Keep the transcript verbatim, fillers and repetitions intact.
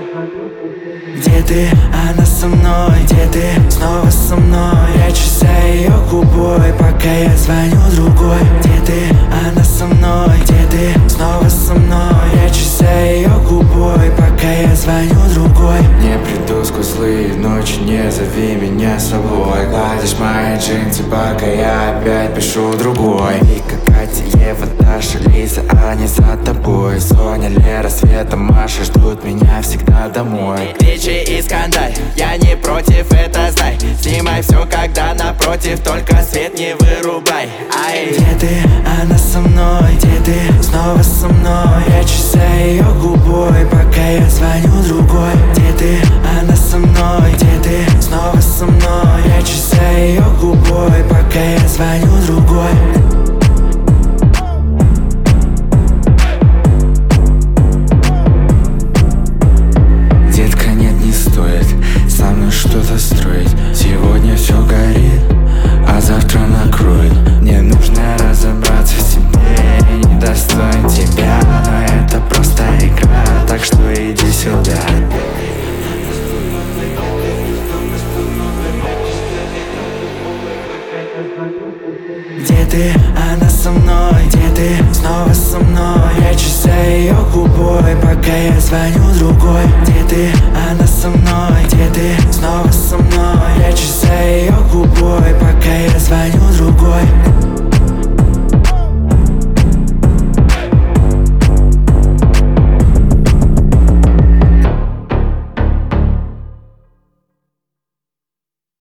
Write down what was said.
Где ты? Она со мной. Где ты? Снова со мной. Прячусь за ее губой, пока я звоню другой. Где ты? Она со мной. Где ты? Снова со мной. Прячусь за ее губой, пока я звоню другой. Не приду сквозь злые ночи, не зови меня с собой. Гладишь мои джинсы, пока я опять пишу другой. Вика, Катя, Ева, Даша, Лиза, Аня за тобой. Соня, Лера, Света, Маша ждут меня всегда домой. Встречи и скандаль, я не против, это знай. Снимай все, когда напротив, только свет не вырубай. Ай. Где ты? Она со мной. Где ты? Снова со мной. Прячусь за ее губой, пока я звоню другой. Где ты? Она со мной. Где ты? Снова со мной. Прячусь за ее губой, пока я звоню другой. Детка, нет, не стоит со мной что-то строить. Сегодня все горит, а завтра накроет. Мне нужно разобраться в себе, я не достоин тебя. Но это просто игра, так что иди сюда. Где ты? Она со мной. Где ты? Снова со мной. Прячусь за ее губой, пока я звоню другой. Где ты?